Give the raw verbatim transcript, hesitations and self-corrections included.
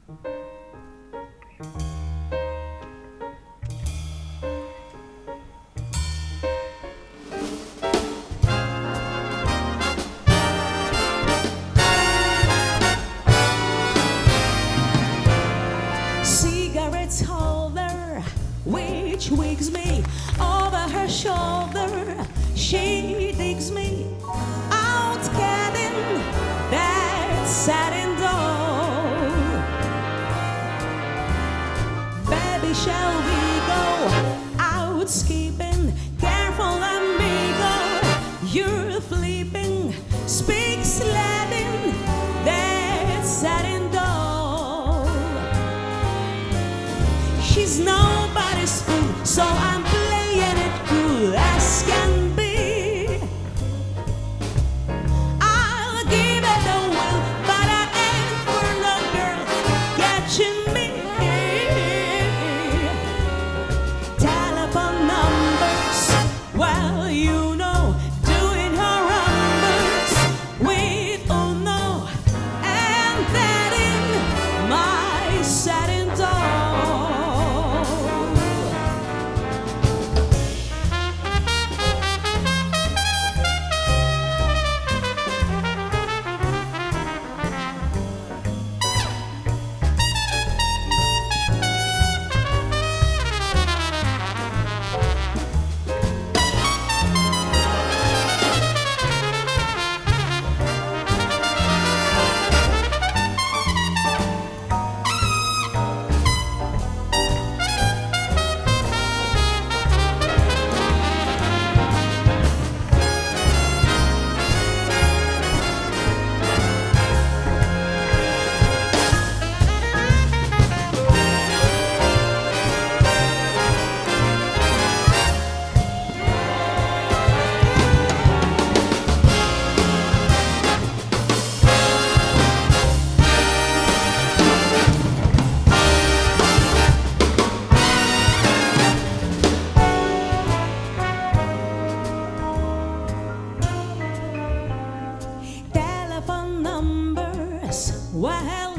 Cigarettes holder, which wigs me over her shoulder. She digs me out getting that satin dough. Baby, shall we go out skipping? Careful, amigo, you're flipping. Speak Latin, that satin dough. She's nobody's fool, so I'm playing it cool as can be. I'll give it a whirl, but I ain't for no girl catching me. Telephone numbers, well, you know, doing her numbers with Uno and that in my satin dough. Telephone numbers, well,